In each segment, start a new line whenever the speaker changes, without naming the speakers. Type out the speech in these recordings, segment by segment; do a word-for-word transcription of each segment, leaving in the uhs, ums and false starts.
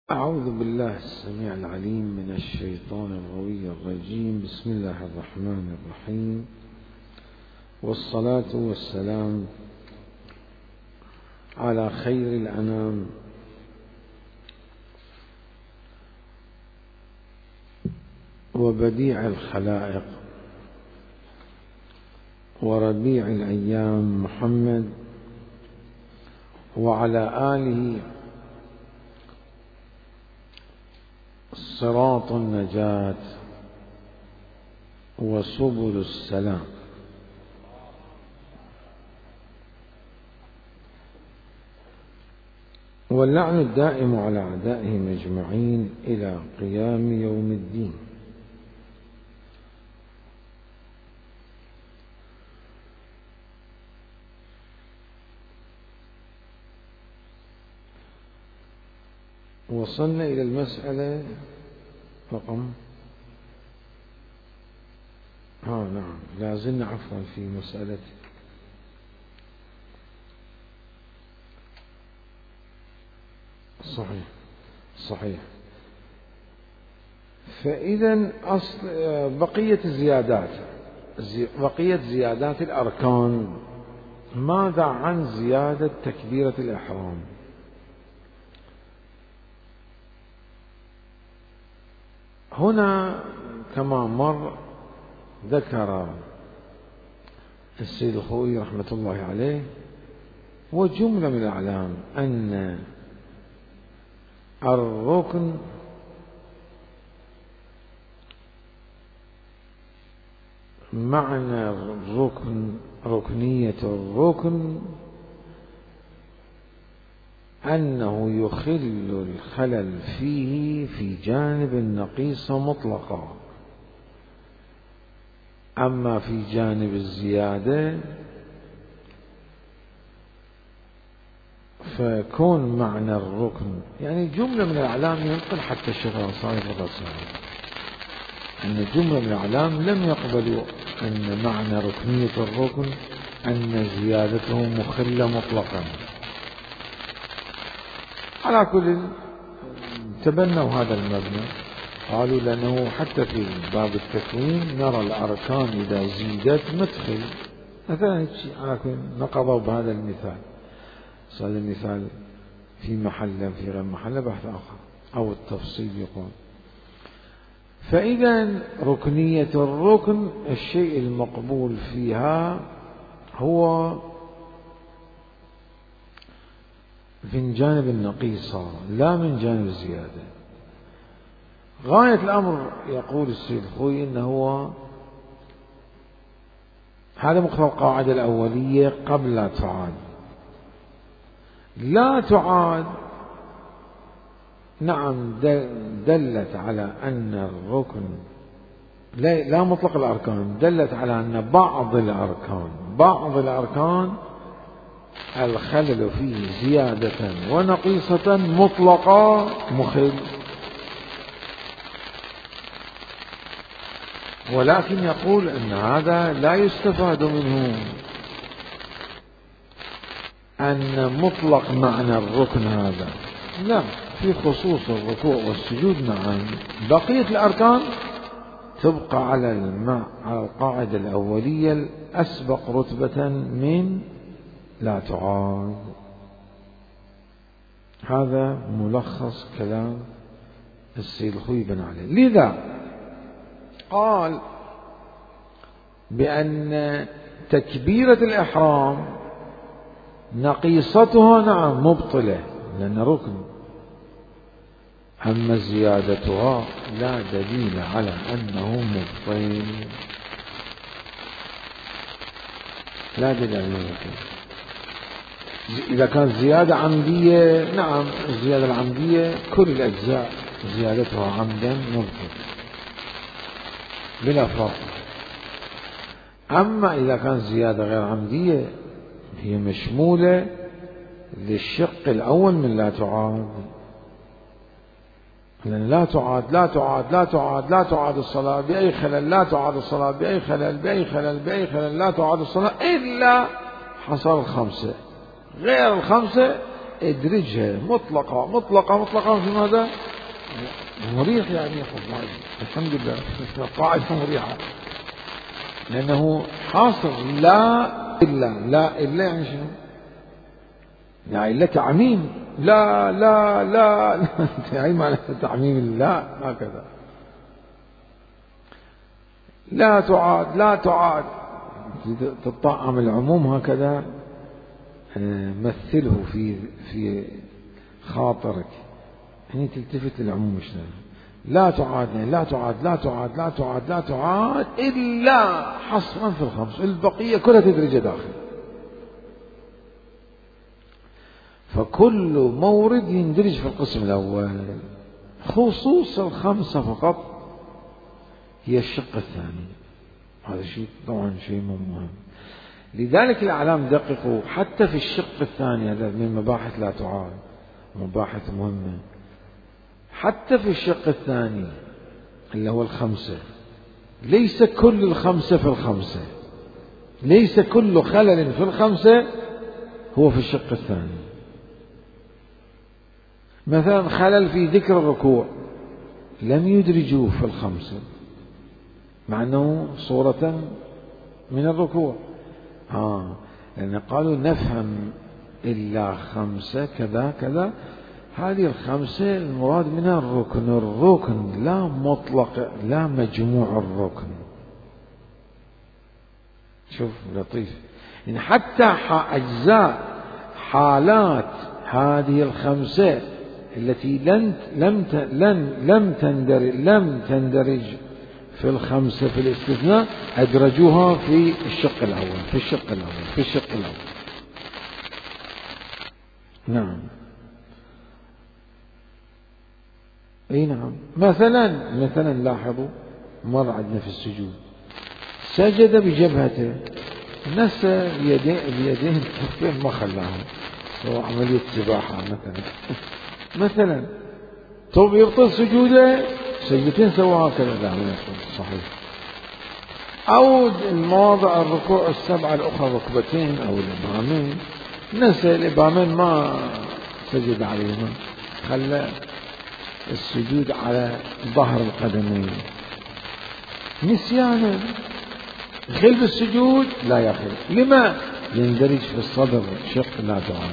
أعوذ بالله السميع العليم من الشيطان الغوي الرجيم. بسم الله الرحمن الرحيم، والصلاة والسلام على خير الأنام وبديع الخلائق وربيع الأيام محمد وعلى آله صراط النجاة وسبل السلام. واللعن الدائم على أعدائهم أجمعين إلى قيام يوم الدين. وصلنا إلى المسألة رقم ها نعم لازلنا عفوا في مسألة صحيح صحيح فإذا أصل بقية الزيادات بقية زيادات الأركان. ماذا عن زيادة تكبيرة الإحرام؟ هنا كما مر ذكر السيد الخوئي رحمة الله عليه وجملة من الأعلام أن الركن معنى الركن ركنية الركن أنه يخل الخلل فيه في جانب النقيص مطلقا، أما في جانب الزيادة فكون معنى الركن يعني جملة من الأعلام ينقل حتى الشيخ الأنصاري في الرسالة أن جملة من الأعلام لم يقبلوا أن معنى ركنية الركن أن زيادته مخلة مطلقا. على كل تبنوا هذا المبنى، قالوا لأنه حتى في باب التكوين نرى الأركان إذا زيدت مدخل مثلا على كل نقضوا بهذا المثال. هذا المثال في محل في غير محل بحث آخر أو التفصيل يقول. فإذا ركنية الركن الشيء المقبول فيها هو من جانب النقيصة لا من جانب الزيادة. غاية الأمر يقول السيد الخوئي إنه هو هذا مقتضى القاعدة الأولية قبل لا تعاد. لا تعاد نعم دلت على أن الركن لا, لا مطلق الأركان، دلت على أن بعض الأركان بعض الأركان الخلل فيه زيادة ونقيصة مطلقة مخل. ولكن يقول أن هذا لا يستفاد منه أن مطلق معنى الركن هذا لا، في خصوص الركوع والسجود معا بقية الأركان تبقى على الماء على القاعدة الأولية الأسبق رتبة من لا تعاد. هذا ملخص كلام السيد الخوئي بن علي. لذا قال بأن تكبيرة الإحرام نقيصتها نعم مبطلة لأن ركن، أما زيادتها لا دليل على أنه مبطل، لا دليل على أنه مبطل. إذا كانت زيادة عمدية نعم الزيادة العمدية كل الأجزاء زيادتها عمدا مبطل بلا فرق. أما إذا كانت زيادة غير عمدية هي مشمولة للشق الأول من لا تعاد، لأن لا تعاد لا تعاد لا تعاد لا تعاد الصلاة بأي خلل، لا تعاد الصلاة بأي خلل بأي خلل بأي خلل لا تعاد الصلاة إلا حصل الخمسة، غير الخمسة ادرجها مطلقة مطلقة مطلقة في ماذا؟ مريح يعني الحمد لله قاعدة مريحة، لأنه حاصر لا إلا لا إلا يعني شنو؟ لا إلا تعميم لا لا لا, لا. يعني معنى تعميم لا هكذا لا تعاد لا تعاد تطعم العموم هكذا. مثله في في خاطرك يعني تلتفت للعموم شنو لا تعاد لا تعاد لا تعاد لا تعاد لا تعاد إلا حصرا في الخمس، البقية كلها تدرج داخل. فكل مورد يندرج في القسم الأول، خصوص الخمسة فقط هي الشق الثاني. هذا شيء طبعا شيء مهم، لذلك الأعلام دققوا حتى في الشق الثاني، هذا من مباحث لا تعاد مباحث مهمة. حتى في الشق الثاني اللي هو الخمسة، ليس كل الخمسة في الخمسة، ليس كل خلل في الخمسة هو في الشق الثاني. مثلا خلل في ذكر الركوع لم يدرجوه في الخمسة مع أنه صورة من الركوع، آه لأن قالوا نفهم إلا خمسة كذا كذا، هذه الخمسة المراد منها الركن، الركن لا مطلق لا مجموع الركن. شوف لطيف، يعني حتى أجزاء حالات هذه الخمسة التي لن لم لم لم تندرج لم تندرج في الخمسة في الاستثناء أدرجوها في الشق الأول في الشق الأول في الشق الأول. نعم اي نعم. مثلا مثلا لاحظوا مر عندنا في السجود سجد بجبهته، نسى بيديه بيديه الكفين ما خلاهم، هو عملية سباحة مثلا مثلا طب يبطل سجوده سجدتين سواها هكذا، لا ما يبطل صحيح. أو المواضع الركوع السبعة الأخرى ركبتين أو الإبهامين، نسى الإبهامين ما سجد عليهما، خلى السجود على ظهر القدمين نسيانا. خل بالسجود لا يخل، لما؟ يندرج في الصدر شق لا تعاد.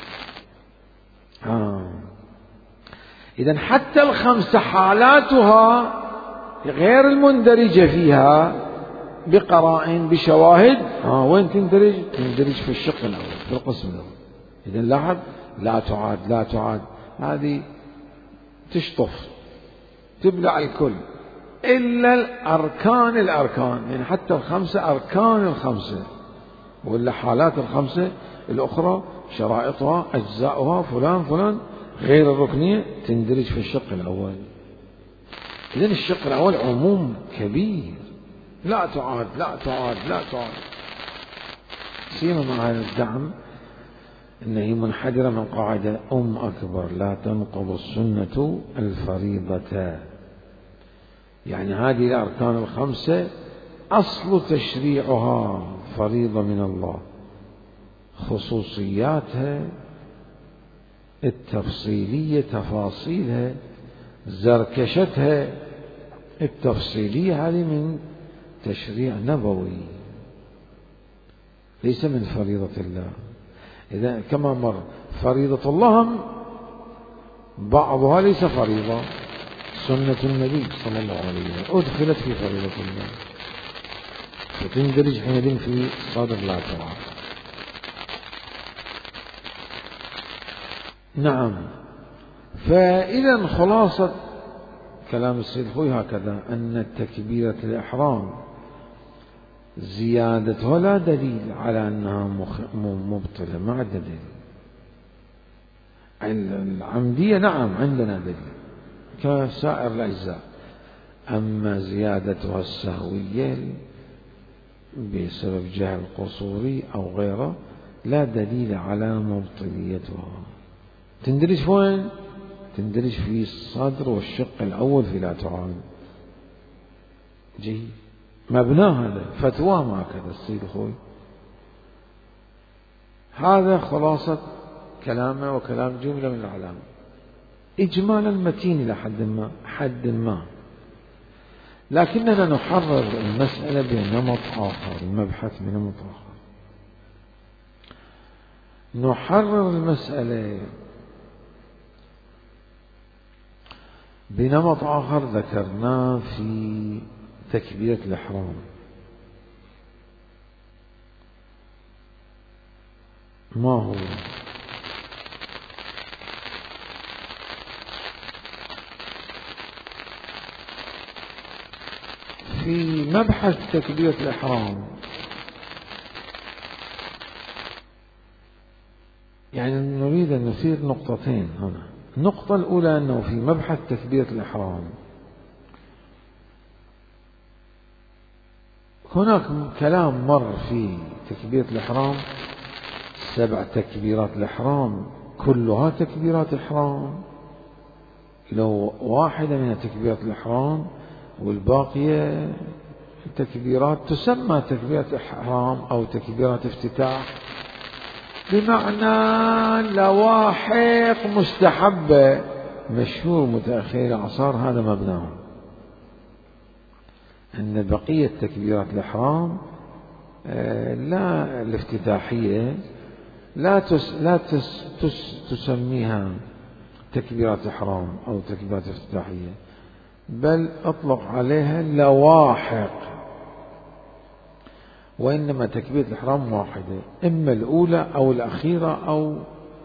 آه. إذن حتى الخمس حالاتها غير المندرجة فيها بقرائن بشواهد، آه وين تندرج؟ تندرج في الشق الأول في القسم الأول. إذن لاحظ لا تعاد لا تعاد هذه تشطف تبلع الكل إلا الأركان الأركان، يعني حتى الخمسة أركان الخمسة، ولا حالات الخمسة الأخرى شرائطها أجزاؤها فلان فلان غير الركنية تندرج في الشق الأول. إذن الشق الأول عموم كبير لا تعاد لا تعاد لا تعاد. سيما مع الدعم إنه منحدرة من قاعدة أم أكبر لا تنقض السنة الفريضة، يعني هذه الأركان الخمسة أصل تشريعها فريضة من الله، خصوصياتها التفصيلية تفاصيلها زركشتها التفصيلية هذه من تشريع نبوي ليس من فريضة الله. إذا كما مر فريضة الله بعضها ليس فريضة، سنة النبي صلى الله عليه وسلم أدخلت في فريضة الله فتندرج حينئذ في صدر لا تعاد. نعم. فإذا خلاصة كلام السيد خوي هكذا أن تكبيرة الإحرام زيادتها لا دليل على أنها مبطلة، مع الدليل العمدية نعم عندنا دليل كسائر الأجزاء، أما زيادتها السهوية بسبب جهل قصوري أو غيره لا دليل على مبطليتها. تندرج وين؟ تندرج في الصدر والشق الأول في لا تعاد. جيد، مبناه هذا فتوى ما كذا السيد خوي. هذا خلاصة كلامه وكلام جملة من العلامة إجمالا متين إلى حد ما حد ما، لكننا نحرر المسألة بنمط آخر، المبحث بنمط آخر. نحرر المسألة بنمط آخر ذكرناه في تكبيرة الإحرام. ما هو؟ في مبحث تكبيرة الإحرام يعني نريد أن نثير نقطتين هنا. النقطة الأولى أنه في مبحث تكبيرة الإحرام هناك كلام مر في تكبيرة الإحرام، سبع تكبيرات الإحرام كلها تكبيرات إحرام، لو واحدة من تكبيرات الإحرام والباقية تكبيرات تسمى تكبيرات إحرام أو تكبيرات افتتاح، بمعنى لواحق مستحبة مشهور متأخر الأعصار. هذا مبناه أن بقية تكبيرات الإحرام لا الافتتاحية لا تس لا تس تس تسميها تكبيرات إحرام أو تكبيرات افتتاحية، بل أطلق عليها لواحق، وإنما تكبيرة الإحرام واحدة، إما الأولى أو الأخيرة أو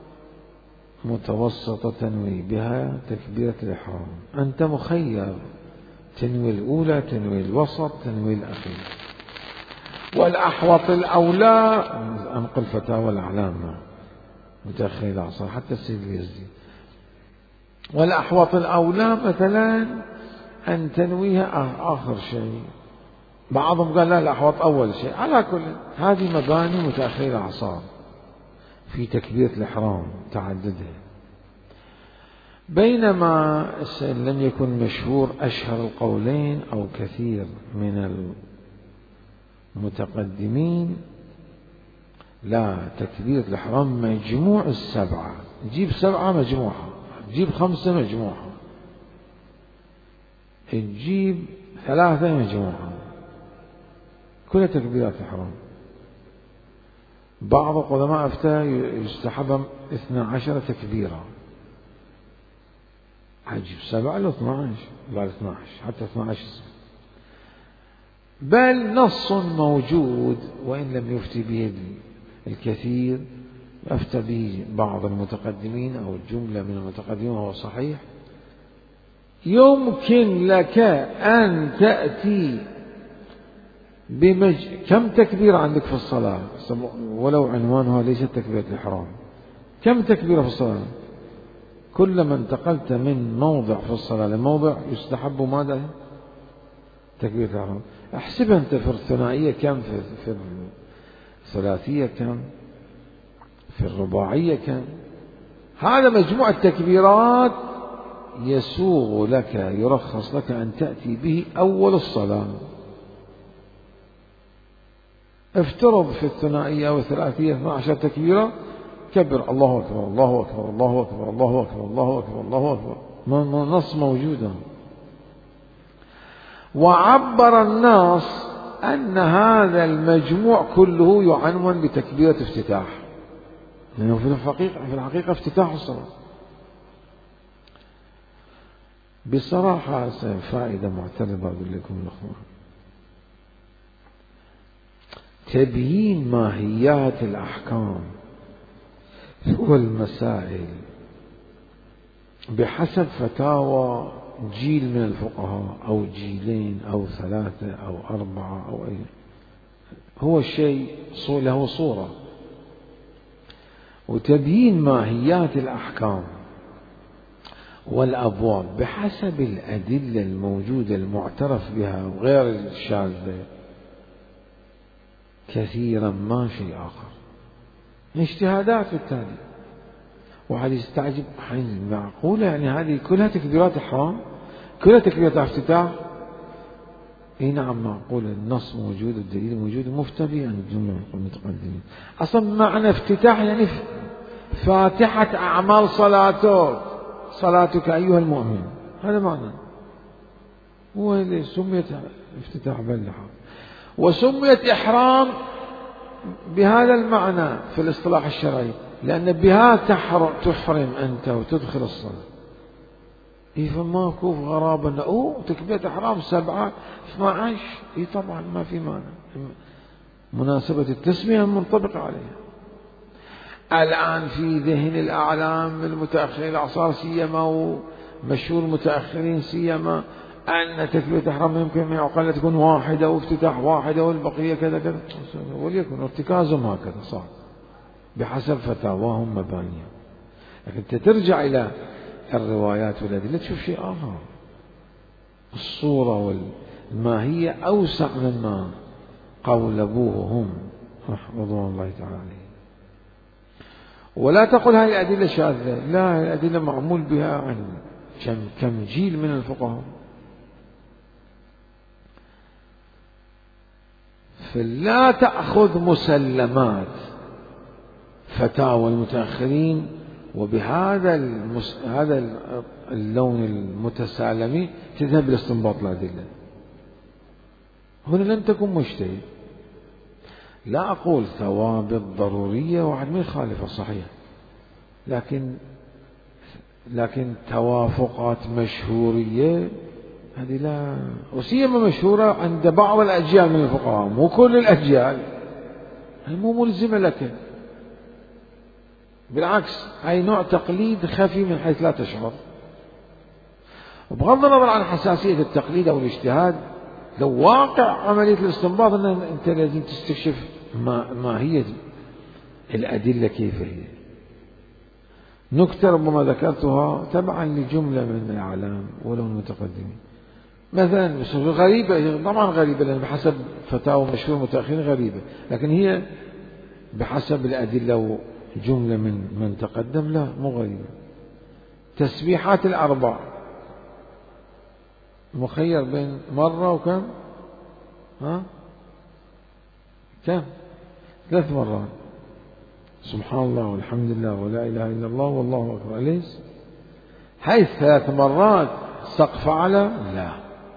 متوسطة تنوي بها تكبيرة الإحرام. أنت مخير، تنوي الأولى، تنوي الوسط، تنوي الأخير. والأحوط الأولى أنقل فتاوى الأعلام متأخر العصر حتى السيد اليزدي، والأحوط الأولى مثلا أن تنويها آخر شيء، بعضهم قال لا الأحوط أول شيء. على كل هذه مباني متأخر الأعصار في تكبيرة الإحرام تعددها، بينما لم يكن مشهور أشهر القولين أو كثير من المتقدمين لا، تكبيرة الإحرام مجموع السبعة، تجيب سبعة مجموعة، تجيب خمسة مجموعة، تجيب ثلاثة مجموعة، كلها تكبيرات الإحرام. بعض القدماء أفتى يستحب اثنا عشر تكبيرة، عجيب سبعة إلى اثنا عشر بعد اثنا عشر حتى اثنا عشر، بل نص موجود وإن لم يفتي به الكثير، أفتى به بعض المتقدمين أو الجملة من المتقدمين وهو صحيح. يمكن لك أن تأتي بمج... كم تكبيرة عندك في الصلاة ولو عنوانها ليست تكبيرة الإحرام، كم تكبيرة في الصلاة؟ كلما انتقلت من موضع في الصلاة لموضع يستحب ماذا؟ تكبيرة الإحرام. احسب أنت في الثنائية كم، في, في الثلاثية كم، في الرباعية كم. هذا مجموع التكبيرات يسوغ لك، يرخص لك أن تأتي به أول الصلاة. افترض في الثنائية والثلاثية اثنا عشر تكبيرة، كبر الله أكبر الله أكبر الله أكبر الله أكبر الله أكبر الله أكبر، نص موجودة. وعبر الناس أن هذا المجموع كله يعنون بتكبيرة افتتاح، لأنه في الحقيقة في الحقيقة افتتاح الصلاة. بصراحة فائدة معترضة أقول لكم الأخوة، تبيين ماهيات الأحكام والمسائل بحسب فتاوى جيل من الفقهاء أو جيلين أو ثلاثة أو أربعة أو أي، هو الشيء له صورة. وتبيين ماهيات الأحكام والأبواب بحسب الأدلة الموجودة المعترف بها وغير الشاذة كثيرا ما شيء آخر، اجتهادات بالتالي. وهذه يستعجب حين معقولة يعني هذه كلها تكبيرات إحرام، كلها تكبيرات افتتاح؟ اي نعم معقولة، النص موجود والدليل موجود ومفتى به عن الجملة المتقدمين. أصلا معنى افتتاح يعني فاتحة أعمال صلاته، صلاتك أيها المؤمن، هذا معنى. هو اللي سميت افتتاح باللحاف، وسميت إحرام بهذا المعنى في الاصطلاح الشرعي، لأن بها تحرم أنت وتدخل الصلاة. إيه فما كوف غرابة أوه تكبيرة إحرام سبعة اثنا عشر، إيه طبعا ما في معنى، مناسبة التسمية منطبقة عليها. الآن في ذهن الأعلام المتأخرين الأعصار سيما ومشهور المتأخرين سيما أن تكبيرة الإحرام يمكن من عقل تكون واحدة وافتتاح واحدة والبقية كذا كذا، وليكن ارتكازهم هكذا صار بحسب فتاواهم مبانيهم. لكن ترجع إلى الروايات والأدلة تشوف شيء آخر، الصورة والماهية أوسع مما قول أبوه هم رضوان الله تعالى عليه. ولا تقل هذه الأدلة شاذة، لا، هذه الأدلة معمول بها عن كم كم جيل من الفقهاء. فلا تأخذ مسلمات فتاوى المتأخرين وبهذا المس... هذا اللون المتسالمي تذهب لاستنباط الأدلة. هنا لن تكن مجتهد. لا أقول ثوابت ضرورية واحد ما يخالف الصحيح، لكن لكن توافقات مشهورية هذه لا، وسيما مشهورة عند بعض الأجيال من الفقهاء، مو كل الأجيال، هي مو ملزمة لك، بالعكس هي نوع تقليد خفي من حيث لا تشعر. وبغض النظر عن حساسية التقليد أو الاجتهاد، لو واقع عملية الاستنباط أن أنت لازم تستكشف ما, ما هي الأدلة كيف هي. نكتة ربما ذكرتها تبعا لجملة من الأعلام ولو المتقدمين، مثلا غريبة، طبعا غريبة لأن بحسب فتاوى مشهور متأخرين غريبة، لكن هي بحسب الأدلة جملة من من تقدم لا مو غريبة. تسبيحات الأربع مخير بين مرة وكم؟ ها؟ كم؟ ثلاث مرات، سبحان الله والحمد لله ولا إله إلا الله والله أكبر، أليس؟ هاي ثلاث مرات سقف على لا،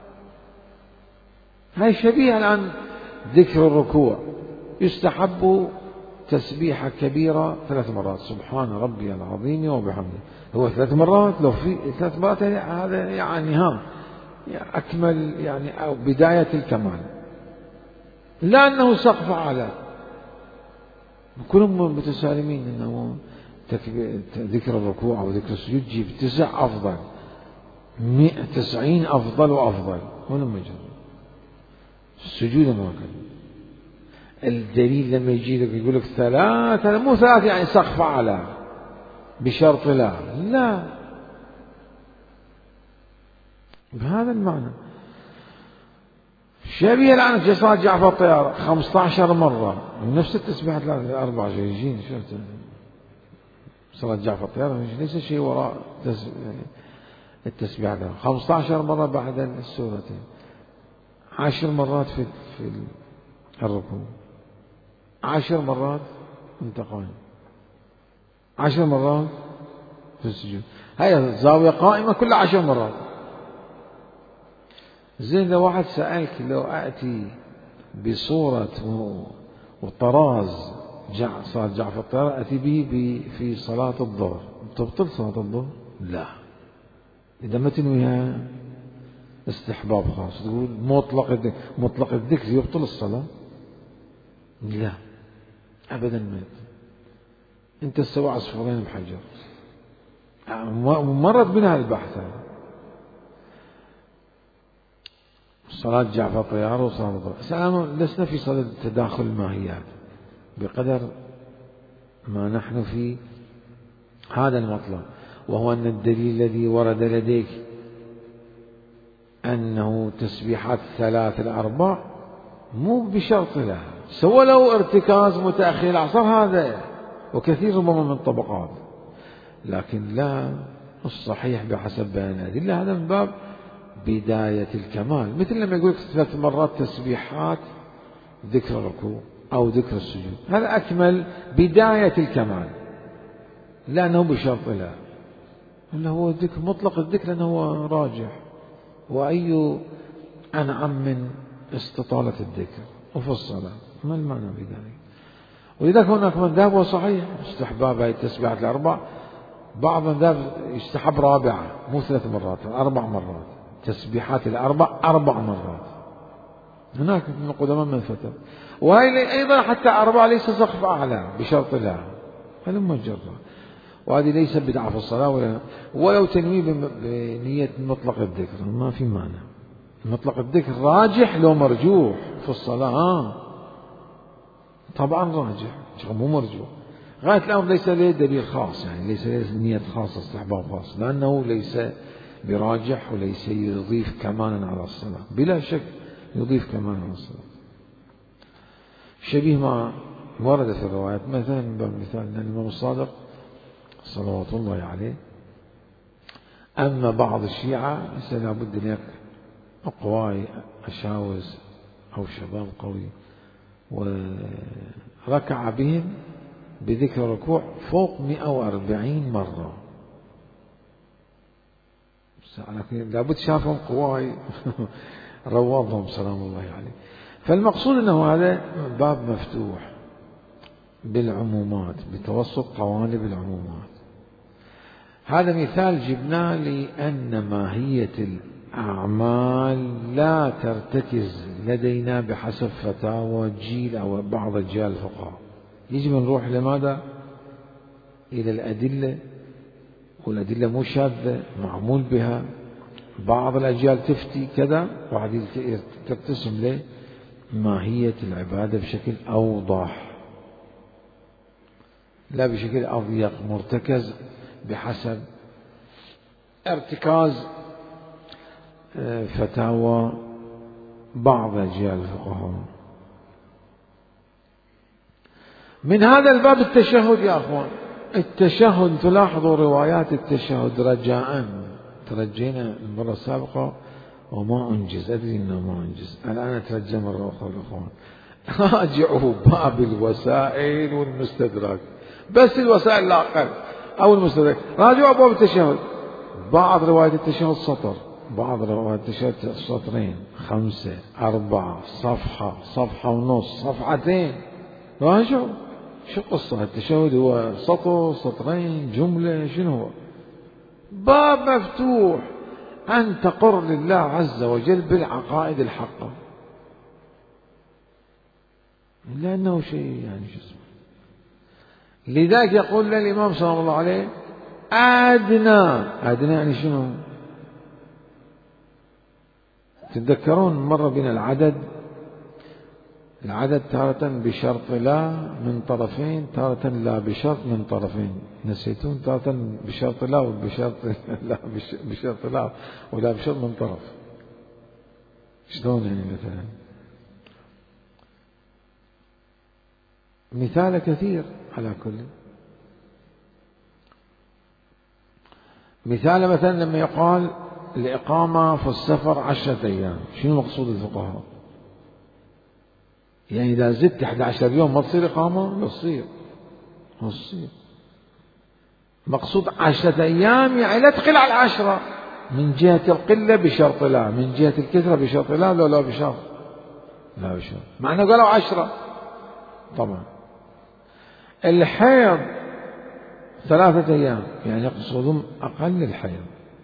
هاي شبيهة الآن ذكر الركوع، يستحب تسبيحة كبيرة ثلاث مرات، سبحان ربي العظيم وبحمده، هو ثلاث مرات، لو في ثلاث مرات هذا يعني ها أكمل يعني أو بداية الكمال، لا أنه سقف على. كلهم متسالمين أنه ذكر الركوع أو ذكر السجود جيب تسع أفضل، مئة تسعين أفضل وأفضل، هنا مجرد السجود ما كان. الدليل لما يجي لك يقول لك ثلاثة، مو ثلاثة يعني سقف على بشرط لا لا بهذا المعنى. شبيه الآن في صلاة جعفر الطيار خمسة عشر مرة نفس التسبيحات الأربعة جايين، شفت صلاة جعفر الطيار ليس شيء وراء التسبيحات خمسة عشر مرة بعد السورتين، عشر مرات في في الركوع، عشر مرات انتقال، عشر مرات في السجود، هاي الزاوية قائمة كل عشر مرات. زين لو واحد سألك لو أأتي بصورة وطراز جع صلاة جعفر الطيار أتي به في صلاة الظهر، تبطل صلاة الظهر؟ لا، إذا ما تنويها استحباب خاص تقول مطلق مطلق الذكر يبطل الصلاة؟ لا أبدا، ما أنت سوى عصفورين بحجر، مرت بنا البحث. صلاة جعفر الطيار وصلاة الظهر سلام، لسنا في صلاة تداخل الماهيات بقدر ما نحن في هذا المطلب، وهو أن الدليل الذي ورد لديك أنه تسبيحات الثلاث الأربع مو بشرط لها، سوى لو ارتكاز متأخر العصر هذا وكثير ربما من الطبقات، لكن لا، الصحيح بحسب بيان الأدلة هذا من باب بداية الكمال، مثل لما يقول ثلاث مرات تسبيحات ذكر الركوع أو ذكر السجود، هذا أكمل بداية الكمال. لأنه بشرط لا، ولا هو الذكر مطلق الذكر لأنه هو راجح، وأي أنعم من استطالة الذكر وفي الصلاة، ما المعنى بذلك؟ ولذلك هناك من ذهب وصحيح استحباب هذه التسبيحات الأربع، بعض من ذهب يستحب رابعة مو ثلاث مرات أربع مرات، تسبيحات الأربع أربع مرات، هناك من القدماء من فتر، وهي أيضا حتى أربعة ليس سقف أعلى بشرط لا، هذا مجرد، وهذه ليس بدعة في الصلاة ولا ولو تنوي بنية مطلق الذكر ما في معنى، مطلق الذكر راجح لو مرجوح في الصلاة آه. طبعا راجح مو مرجوح، غاية الأمر ليس له دليل خاص، يعني ليس له نية خاصة استحباب خاص، لأنه ليس براجح وليس يضيف كمانا على الصلاة، بلا شك يضيف كمانا على الصلاة، شبيه ما ورد في الروايات. مثلا بمثال الإمام الصادق صلوات الله عليه، أما بعض الشيعة ليس لابد أن يكون أقواي أشاوز أو شباب قوي، وركع بهم بذكر الركوع فوق مئة وأربعين مرة، لابد شافهم قواي روضهم سلام الله عليه. فالمقصود أنه هذا باب مفتوح بالعمومات بتوسط قوالب العمومات. هذا مثال جبناه لأن ماهية الأعمال لا ترتكز لدينا بحسب فتاوى جيل أو بعض أجيال الفقهاء، يجب أن نروح لماذا؟ إلى الأدلة، والأدلة مو شاذة معمول بها، بعض الأجيال تفتي كذا وبعد ترتسم له ماهية العبادة بشكل أوضح لا بشكل أضيق مرتكز بحسب ارتكاز فتاوى بعض أجيال الفقهاء. من هذا الباب التشهد يا أخوان، التشهد تلاحظوا روايات التشهد رجاء، ترجينا المرة السابقة وما أنجز، أدري أنه ما أنجز، الآن أترجى مرة أخرى الأخوان، راجعوا باب الوسائل والمستدرك، بس الوسائل لا أقل أو المستدرك، راجعوا باب التشهد، بعض روايات التشهد سطر، بعض روايات التشهد سطرين خمسة أربعة صفحة صفحة ونص صفحتين، راجعوا شو قصة التشهد؟ هو سطر سطرين جملة شنو هو؟ باب مفتوح أن تقر لله عز وجل بالعقائد الحقة، لأنه شيء يعني شو اسمه. لذلك يقول لنا الإمام صلى الله عليه أدنى، أدنى يعني شنو؟ تتذكرون مرة بين العدد، العدد تارة بشرط لا من طرفين، تارة لا بشرط من طرفين، نسيتون؟ تارة بشرط لا وبشرط لا بشرط لا ولا بشرط من طرف، شلون يعني؟ مثلا مثال كثير على كل مثال، مثلا لما يقال الإقامة في السفر عشرة أيام، شنو مقصود الفقهاء؟ يعني إذا زدت أحد عشر يوم ما تصير إقامة؟ لا تصير، ما تصير، مقصود عشرة أيام يعني لا تقل على العشرة، من جهة القلة بشرط لا، من جهة الكثرة بشرط لا، لا لا بشرط لا بشرط، مع أنه قالوا عشرة. طبعا الحيض ثلاثة أيام يعني يقصدون أقل الحيض،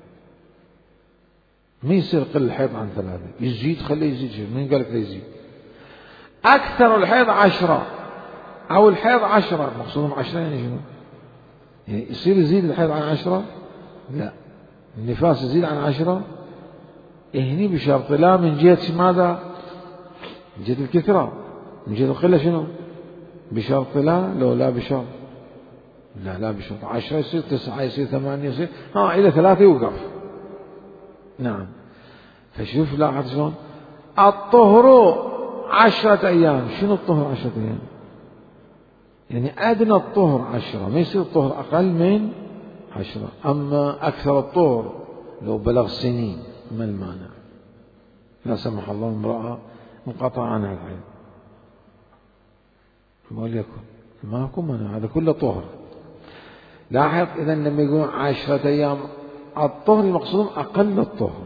ما يصير قل الحيض عن ثلاثة، يزيد خليه يزيد، من قال لك لا يزيد؟ أكثر الحيض عشرة أو الحيض عشرة، مقصودهم عشرة يعني شنو؟ يعني يصير يزيد الحيض عن عشرة؟ لا، النفاس يزيد عن عشرة هني بشرط لا، من جهة ماذا؟ من جهة الكثرة، من جهة القلة شنو؟ بشرط لا، لو لا بشرط لا، لا بشرط، عشرة يصير تسعة يصير ثمانية يصير ها إلى ثلاثة يوقف. نعم، فشوف لاحظ شلون الطهر عشرة أيام، شنو الطهر عشرة أيام؟ يعني أدنى الطهر عشرة، ما يصير الطهر أقل من عشرة، أما أكثر الطهر لو بلغ سنين ما المانع؟ لا سمح الله امرأة انقطع عنها الحيض وليكن ما يكون مانع، هذا كله طهر. لاحظ إذا لما يقولون عشرة أيام الطهر المقصود أقل الطهر،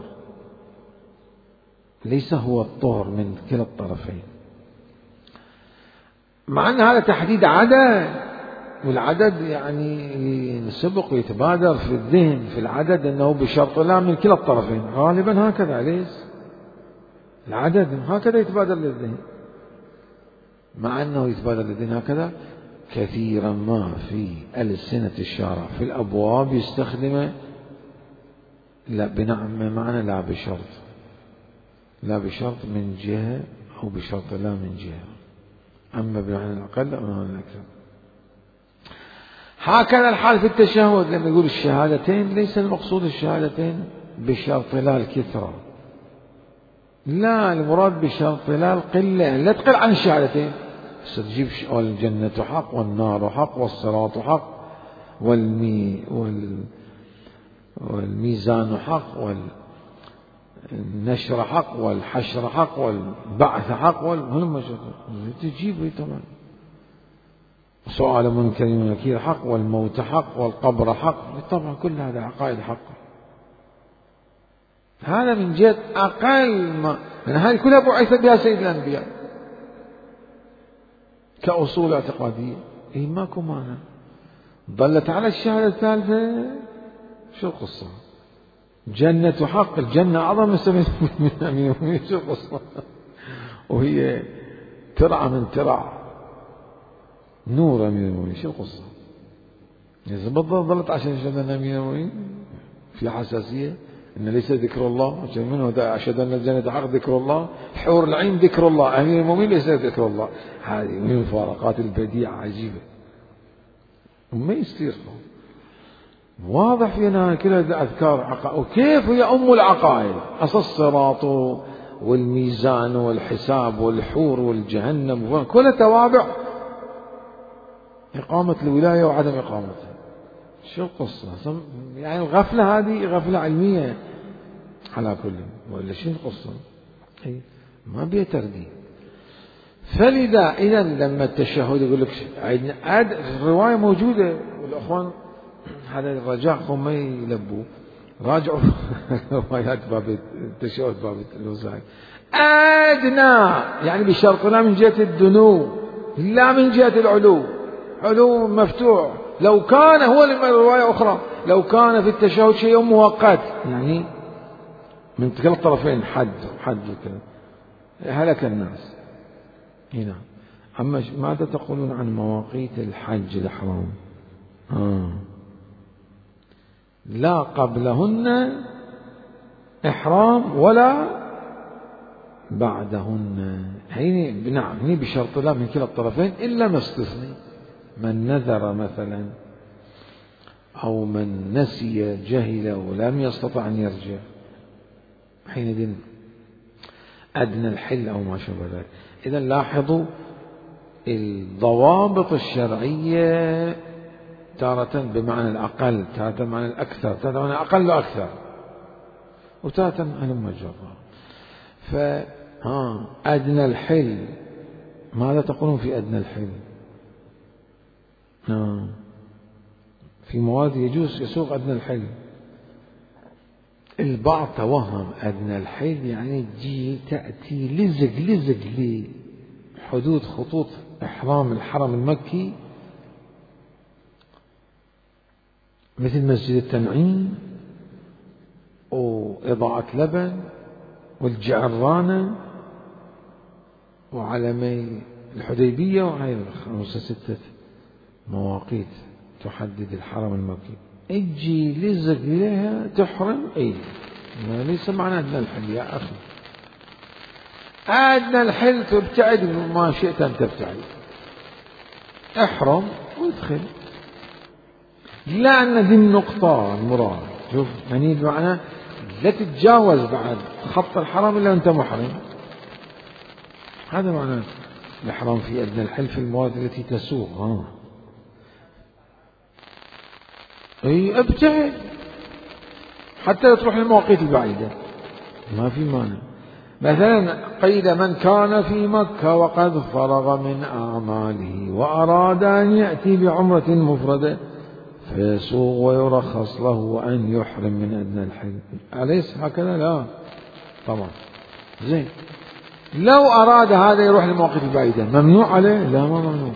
ليس هو الطهر من كلا الطرفين، مع أن هذا تحديد عدد، والعدد يعني سبق ويتبادر في الذهن في العدد أنه بشرط لا من كلا الطرفين، غالبا هكذا ليس العدد هكذا يتبادر للذهن، مع أنه يتبادر للذهن هكذا كثيرا ما في ألسنة الشارع في الأبواب يستخدمه لا بنعم معنى لا بشرط، لا بشرط من جهة أو بشرط لا من جهة، أما بمعنى الأقل أو بمعنى الأكثر. هكذا الحال في التشهد لما يقول الشهادتين، ليس المقصود الشهادتين بشرط لا الكثرة، لا، المراد بشرط لا القلة، لا تقل عن الشهادتين، ستجيب الجنة حق والنار حق والصراط حق والمي وال والميزان حق والنشر حق والحشر حق والبعث حق والهم تجيب طبعا سؤال منكر ونكير حق والموت حق والقبر حق، طبعا كل هذا عقائد حق. هذا من جهة أقل ما من هذه كلها بعث بها سيد الأنبياء كأصول اعتقادية. إيه ماكو معنى ضلت على الشهادة الثالثة، شو القصة؟ جنة حق، الجنة أعظم من سبعين من شو القصة؟ وهي ترعى من ترعى نور أمير المؤمنين، شو القصة؟ إذا بالضبط ضلت عشان أشهد أن أمير المؤمنين في حساسية إن ليس ذكر الله، منه أشهد أن الجنة حق ذكر الله، حور العين ذكر الله، أمير المؤمنين ليس ذكر الله. هذه من الفارقات البديعة عجيبة وما يصير واضح فينا كلها أذكار عقائد، وكيف هي أم العقائد، أصل الصراط والميزان والحساب والحور والجهنم كلها توابع إقامة الولاية وعدم إقامتها. شو القصة؟ يعني الغفلة هذه غفلة علمية على كل، ولا شو القصة؟ ما بيه ترديد. فلذا إذا لما التشهد يقول لك عاد الرواية موجودة، والأخوان هذا رجاءكم ما يلبوا، راجعوا روايات باب التشهد باب الوسائل أدنى، يعني بشرط لا من جهة الدنو لا من جهة العلو، علو مفتوح. لو كان هو الرواية أخرى لو كان في التشهد شيء مؤقت، يعني من كلا الطرفين حد حد كذا هلك الناس هنا. أما ماذا تقولون عن مواقيت الحج الحرام؟ آه. لا قبلهن إحرام ولا بعدهن، هيني نعم هني بشرط لا من كلا الطرفين إلا ما استثني، من نذر مثلا أو من نسي جهل ولم يستطع أن يرجع، حينئذ أدنى الحل أو ما شابه ذلك. إذا لاحظوا الضوابط الشرعية تارة بمعنى الأقل، تارة بمعنى الأكثر، تارة بمعنى أقل وأكثر، وتارة هلم مجرى. فأدنى الحل، ماذا تقولون في أدنى الحل؟ آه. في مواد يجوز يسوق أدنى الحل. البعض توهم أدنى الحل يعني تجي تأتي لزق لزق لحدود خطوط إحرام الحرم المكي، مثل مسجد التنعيم وإضاءة لبن والجعرانة وعلمي الحديبية، وهي خمسة ستة مواقيت تحدد الحرم المكي، اجي لزق لها تحرم. اي ما ليس معنى أدنى الحل يا أخي، أدنى الحل تبتعد ما شئت أن تبتعد، احرم وادخل، لأن دي النقطة المراد. شوف يعني بمعنى لا تتجاوز بعد خط الحرم إلا أنت محرم، هذا معنى الإحرام في أدنى الحل في المواد التي تسوق. ها اي ابتعد حتى تروح للمواقيت البعيدة، ما في مانع. مثلا قيل من كان في مكة وقد فرغ من أعماله وأراد أن يأتي بعمرة مفردة فيسوغ ويرخص له أن يحرم من أدنى الحل. أليس هكذا؟ لا طبعا. زين، لو أراد هذا يروح للمواقف البعيدة ممنوع عليه؟ لا ما ممنوع.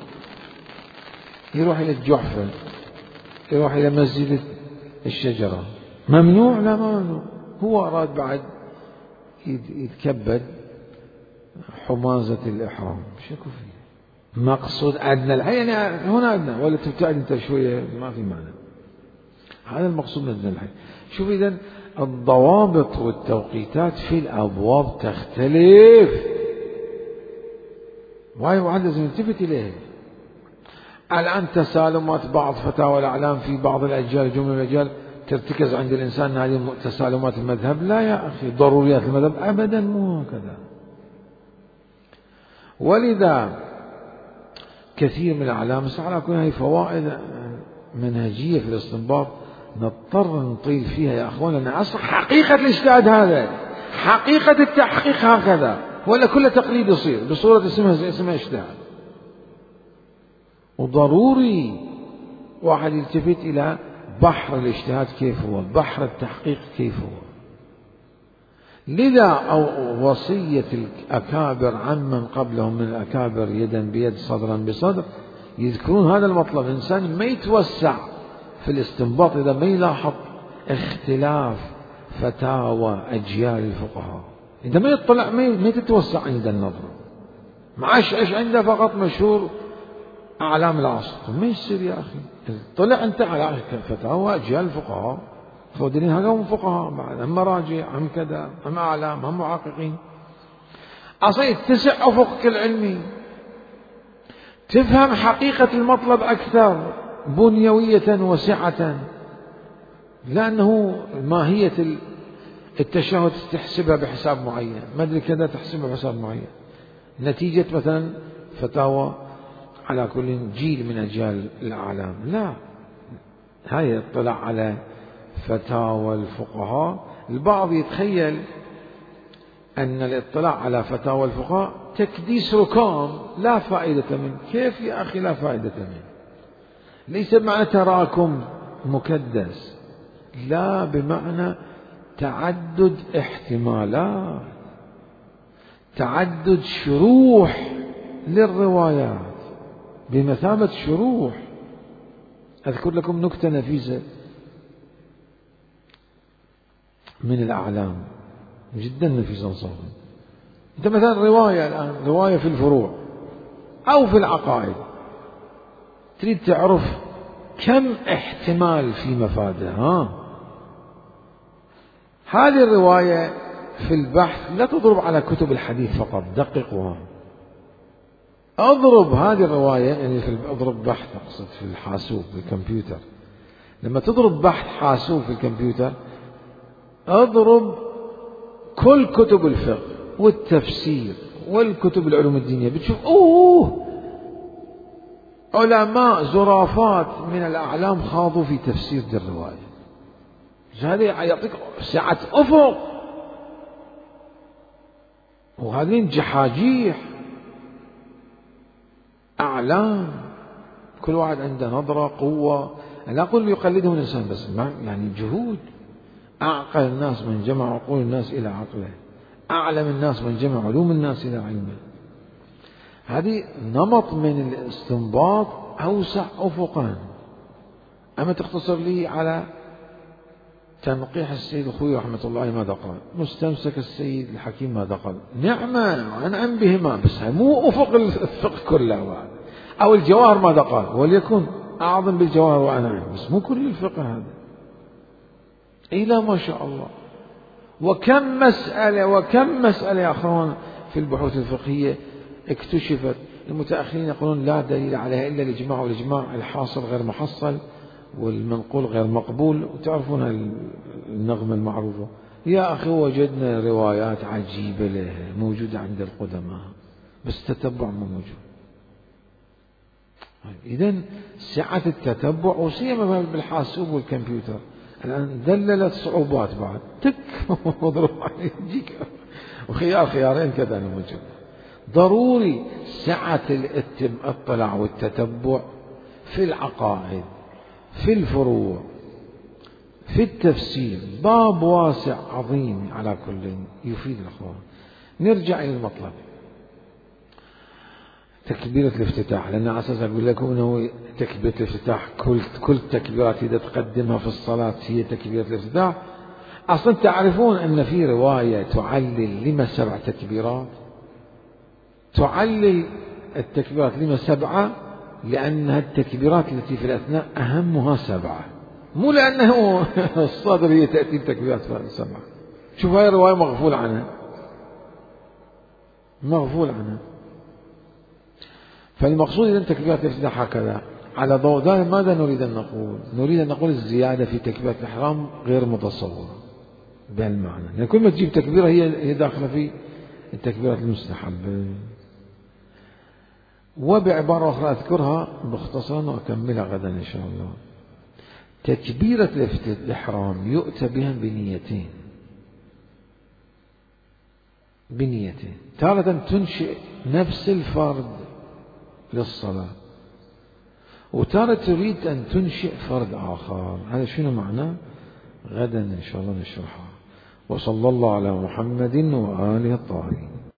يروح إلى الجحفة، يروح إلى مسجد الشجرة، ممنوع؟ لا ما ممنوع. هو أراد بعد يتكبد حمازة الإحرام، شكو فيه؟ مقصود أدنى الحي، يعني هنا أدنى، ولا تبتعد أنت شوية ما في معنى. هذا المقصود من أدنى الحي. شوف إذن الضوابط والتوقيتات في الأبواب تختلف، وهي واحد لازم يلتفت إليه. الآن تسالمات بعض فتاوى الأعلام في بعض الأجيال، جمل الأجيال ترتكز عند الإنسان هذه تسالمات المذهب. لا يا أخي، ضروريات المذهب أبدا مو هكذا. ولذا كثير من الأعلام على كل هذه فوائد منهجية في الاستنباط نضطر نطيل فيها يا أخوان، لأن أصلا حقيقة الاجتهاد هذا، حقيقة التحقيق هكذا، ولا كل تقليد يصير بصورة اسمها اسمها اجتهاد. وضروري واحد يلتفت إلى بحر الاجتهاد كيف هو، بحر التحقيق كيف هو. لذا أو وصية الأكابر عمن قبلهم من الأكابر يدا بيد صدرا بصدر يذكرون هذا المطلب. الإنسان ما يتوسع في الاستنباط إذا ما يلاحظ اختلاف فتاوى أجيال الفقهاء، إذا ما يطلع ما تتوسع عند النظر، معاش إيش عنده فقط مشهور أعلام العصر. ما يصير يا أخي، طلع أنت على فتاوى أجيال الفقهاء، فودلين هذا هم فقهاء بعد، هم مراجع، هم كذا، هم أعلام، هم محققين. أصلا يتسع أفقك العلمي، تفهم حقيقة المطلب أكثر بنيوية وسعة، لأنه ماهية التشهد تحسبها بحساب معين، ما أدري كذا تحسبها بحساب معين، نتيجة مثلا فتاوى على كل جيل من أجيال الأعلام. لا، هاي اطلع على فتاوى الفقهاء. البعض يتخيل أن الاطلاع على فتاوى الفقهاء تكديس ركام لا فائدة منه. كيف يا أخي لا فائدة منه؟ ليس بمعنى تراكم مكدس، لا، بمعنى تعدد احتمالات، تعدد شروح للروايات بمثابة شروح. أذكر لكم نكتة نفيسة من الأعلام جدا نفيسة صراحة. أنت مثلا رواية الآن، رواية في الفروع أو في العقائد، تريد تعرف كم احتمال في مفادها. ها، هذه الرواية في البحث لا تضرب على كتب الحديث فقط، دققوها. أضرب هذه الرواية، يعني في أضرب بحث، أقصد في الحاسوب في الكمبيوتر، لما تضرب بحث حاسوب في الكمبيوتر أضرب كل كتب الفقه والتفسير والكتب العلوم الدينية، بتشوف أوه علماء زرافات من الأعلام خاضوا في تفسير دي الرواية. هذا يعطيك سعة أفق، وهذين جحاجيح أعلام، كل واحد عنده نظرة قوة. لا أقول يقلدهم الإنسان، بس يعني جهود. أعقل الناس من جمع عقول الناس إلى عقله، أعلم الناس من جمع علوم الناس إلى علمه. هذه نمط من الاستنباط أوسع أفقا. أما تختصر لي على تنقيح السيد الخوي رحمة الله عليه ماذا قال، مستمسك السيد الحكيم ماذا قال، نعمة وأنعم بهما، بس مو أفق الفقه كله. أو الجواهر ماذا قال، وليكن أعظم بالجواهر وأنعم، بس مو كل الفقه هذا. إلى ما شاء الله. وكم مسألة وكم مسألة يا أخوان في البحوث الفقهية اكتشفت، المتأخرين يقولون لا دليل عليها إلا الإجماع، والإجماع الحاصل غير محصل والمنقول غير مقبول. وتعرفون النغمة المعروفة، يا أخي وجدنا روايات عجيبة لها موجودة عند القدماء، بس تتبع مو موجود. إذن سعة التتبع، وسيما بالحاسوب والكمبيوتر الآن دللت صعوبات بعد، تك مضروب عليه يجيك وخيار خيارين كذا موجود. ضروري سعة الاطلاع والتتبع في العقائد، في الفروع، في التفسير، باب واسع عظيم على كل يفيد الأخوان. نرجع إلى المطلب تكبيرة الافتتاح، لأن على أساس أقول لكم أنه تكبيرة الافتتاح كل كل تكبيرات إذا تقدمها في الصلاة هي تكبيرة الافتتاح. أصلا تعرفون أن في رواية تعلل لما سبع تكبيرات، تعلل التكبيرات لما سبعة لأنها التكبيرات التي في الأثناء أهمها سبعة، مو لأنه الصدر هي تأتي بتكبيرات سبعة. شوف هاي الرواية مغفول عنها، مغفول عنها. فالمقصود إذا تكبيرات الافتتاح هكذا. على ضوء ذلك ماذا نريد أن نقول؟ نريد أن نقول الزيادة في تكبيرة الإحرام غير متصورة بهالمعنى، يعني كل ما تجيب تكبيرة هي هي داخلة في التكبيرات المستحبة. وبعبارة أخرى أذكرها مختصرا وأكملها غدا إن شاء الله. تكبيرة الإحرام يؤتى بها بنيتين، بنيتين. تارة تنشئ نفس الفرد للصلاة، وتارة تريد أن تنشئ فرد آخر. هذا شنو معناه؟ غدا إن شاء الله نشرحه. وصلى الله على محمد وآله الطاهرين.